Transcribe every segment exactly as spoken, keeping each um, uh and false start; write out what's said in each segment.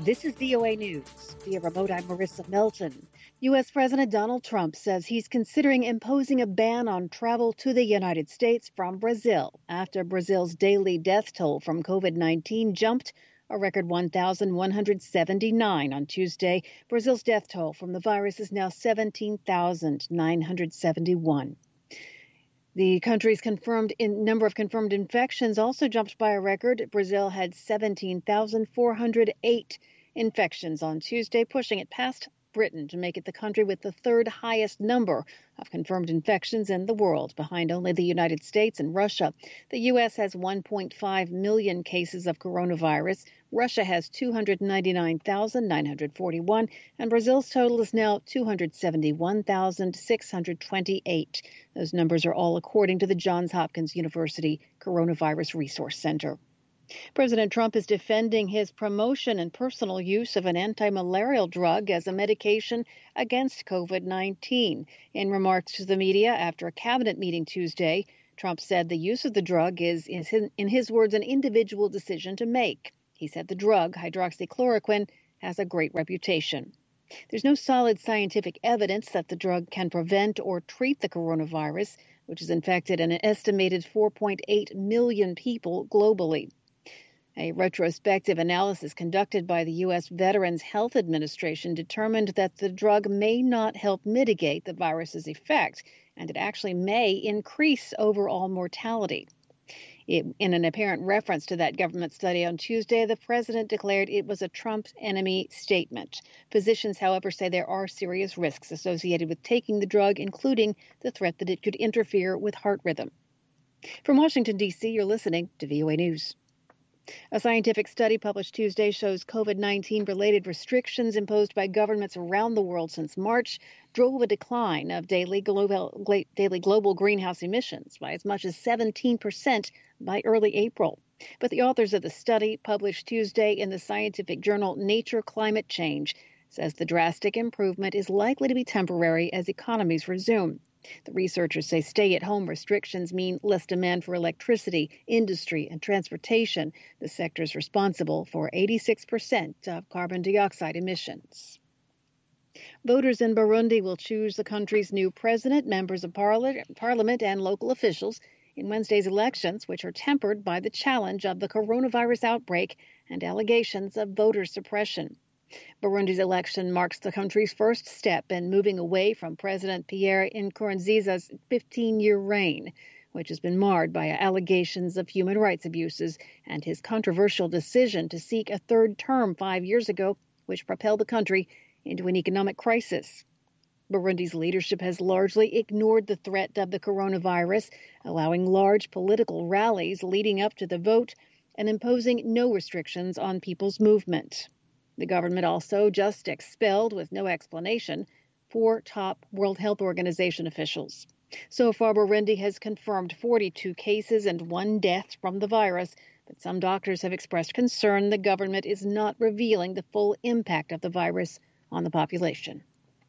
This is V O A News. Via remote, I'm Marissa Melton. U S. President Donald Trump says he's considering imposing a ban on travel to the United States from Brazil after Brazil's daily death toll from COVID nineteen jumped a record one thousand one hundred seventy-nine on Tuesday. Brazil's death toll from the virus is now seventeen thousand nine hundred seventy-one. The country's confirmed in number of confirmed infections also jumped by a record. Brazil had seventeen thousand four hundred eight infections on Tuesday, pushing it past Britain to make it the country with the third highest number of confirmed infections in the world, behind only the United States and Russia. The U S has one point five million cases of coronavirus. Russia has two hundred ninety-nine thousand nine hundred forty-one, and Brazil's total is now two hundred seventy-one thousand six hundred twenty-eight. Those numbers are all according to the Johns Hopkins University Coronavirus Resource Center. President Trump is defending his promotion and personal use of an anti-malarial drug as a medication against COVID nineteen. In remarks to the media after a cabinet meeting Tuesday, Trump said the use of the drug is, is in his words, an individual decision to make. He said the drug, hydroxychloroquine, has a great reputation. There's no solid scientific evidence that the drug can prevent or treat the coronavirus, which has infected an estimated four point eight million people globally. A retrospective analysis conducted by the U S. Veterans Health Administration determined that the drug may not help mitigate the virus's effect, and it actually may increase overall mortality. It, in an apparent reference to that government study on Tuesday, the president declared it was a Trump enemy statement. Physicians, however, say there are serious risks associated with taking the drug, including the threat that it could interfere with heart rhythm. From Washington, D C, you're listening to V O A News. A scientific study published Tuesday shows COVID nineteen related restrictions imposed by governments around the world since March drove a decline of daily global, daily global greenhouse emissions by as much as seventeen percent by early April. But the authors of the study, published Tuesday in the scientific journal Nature Climate Change, says the drastic improvement is likely to be temporary as economies resume. The researchers say stay-at-home restrictions mean less demand for electricity, industry, and transportation. The sector is responsible for eighty-six percent of carbon dioxide emissions. Voters in Burundi will choose the country's new president, members of parliament, and local officials in Wednesday's elections, which are tempered by the challenge of the coronavirus outbreak and allegations of voter suppression. Burundi's election marks the country's first step in moving away from President Pierre Nkurunziza's fifteen-year reign, which has been marred by allegations of human rights abuses and his controversial decision to seek a third term five years ago, which propelled the country into an economic crisis. Burundi's leadership has largely ignored the threat of the coronavirus, allowing large political rallies leading up to the vote and imposing no restrictions on people's movement. The government also just expelled, with no explanation, four top World Health Organization officials. So far, Burundi has confirmed forty-two cases and one death from the virus, but some doctors have expressed concern the government is not revealing the full impact of the virus on the population.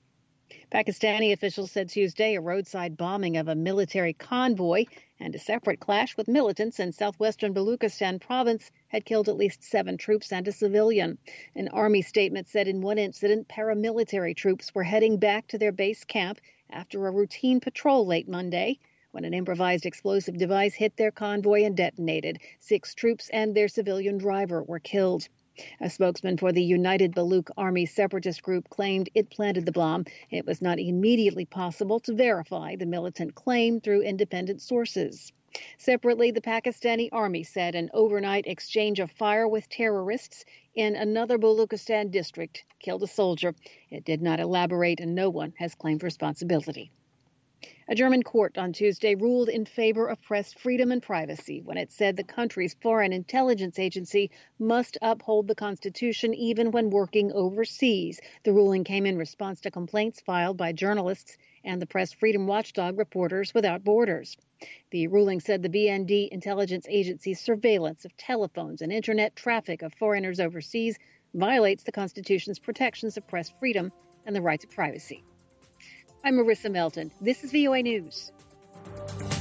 Pakistani officials said Tuesday a roadside bombing of a military convoy and a separate clash with militants in southwestern Baluchistan province had killed at least seven troops and a civilian. An army statement said in one incident, paramilitary troops were heading back to their base camp after a routine patrol late Monday when an improvised explosive device hit their convoy and detonated. Six troops and their civilian driver were killed. A spokesman for the United Baluch Army separatist group claimed it planted the bomb. It was not immediately possible to verify the militant claim through independent sources. Separately, the Pakistani army said an overnight exchange of fire with terrorists in another Baluchistan district killed a soldier. It did not elaborate, and no one has claimed responsibility. A German court on Tuesday ruled in favor of press freedom and privacy when it said the country's foreign intelligence agency must uphold the Constitution even when working overseas. The ruling came in response to complaints filed by journalists and the press freedom watchdog Reporters Without Borders. The ruling said the B N D intelligence agency's surveillance of telephones and internet traffic of foreigners overseas violates the Constitution's protections of press freedom and the right to privacy. I'm Marissa Melton. This is V O A News.